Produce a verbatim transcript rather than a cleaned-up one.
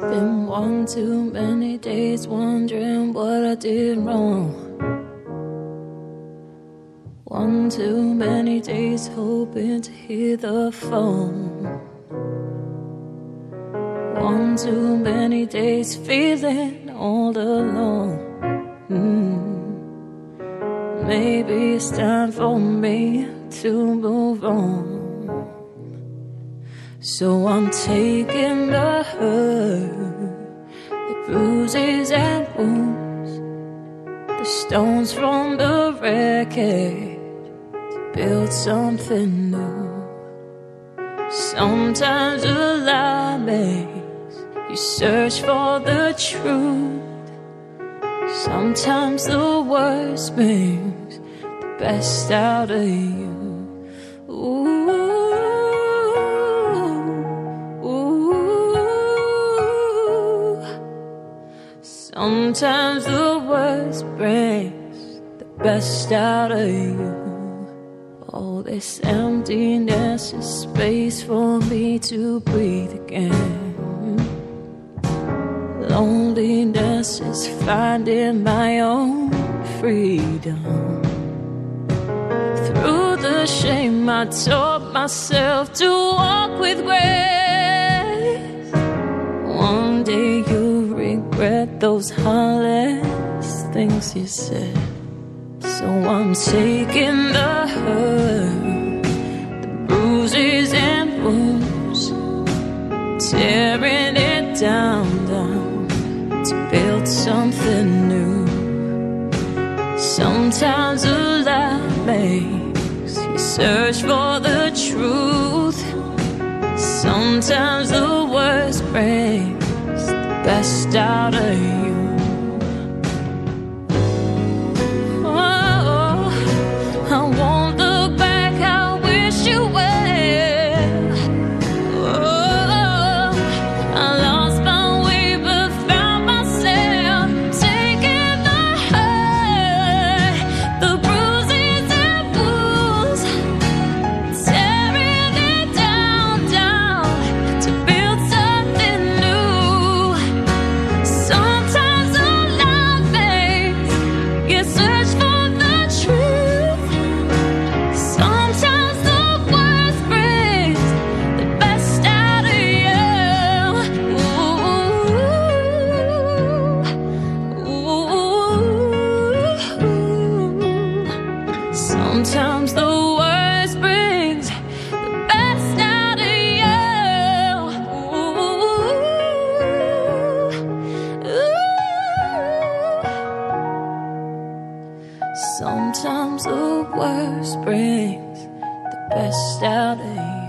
Been one too many days wondering what I did wrong. One too many days hoping to hear the phone. One too many days feeling all alone. mm. Maybe it's time for me to move on. So I'm taking the hurt, the bruises and wounds, the stones from the wreckage to build something new. Sometimes a lie makes you search for the truth. Sometimes the worst brings the best out of you. Ooh. Sometimes the worst brings the best out of you. All this emptiness is space for me to breathe again. Loneliness is finding my own freedom. Through the shame I taught myself to walk with grace. One day you'll regret those heartless things you said. So I'm taking the hurt, the bruises and wounds, tearing it down, down to build something new. Sometimes a lie makes you search for the truth. Sometimes the worst brings the best out of you. Sometimes the worst brings the best out of you. Ooh, ooh. Sometimes the worst brings the best out of you.